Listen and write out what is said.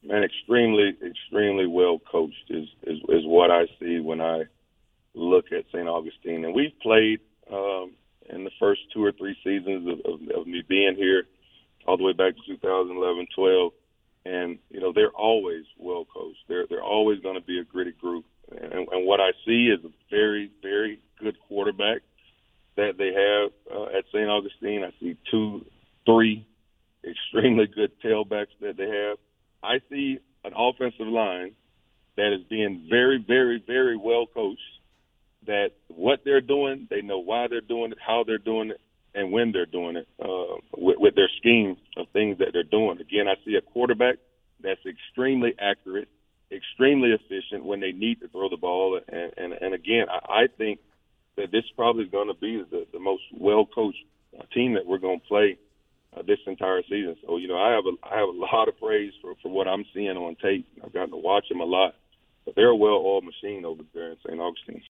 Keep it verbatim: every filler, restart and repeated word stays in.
Man, extremely, extremely well coached is, is is what I see when I look at Saint Augustine. And we've played um, in the first two or three seasons of, of, of me being here, all the way back to two thousand eleven, twelve. And, you know, they're always well coached. They're, they're always going to be a gritty group. And, and what I see is a very, very good quarterback that they have uh, at Saint Augustine. I see two, three extremely good tailbacks that they have. I see an offensive line that is being very, very, very well coached, that what they're doing, they know why they're doing it, how they're doing it, and when they're doing it uh, with, with their scheme of things that they're doing. Again, I see a quarterback that's extremely accurate, extremely efficient when they need to throw the ball. And, and, and again, I, I think that this probably is going to be the, the most well-coached uh, team that we're going to play uh, this entire season. So, you know, I have a, I have a lot of praise for, for what I'm seeing on tape. I've gotten to watch them a lot. But they're a well-oiled machine over there in Saint Augustine.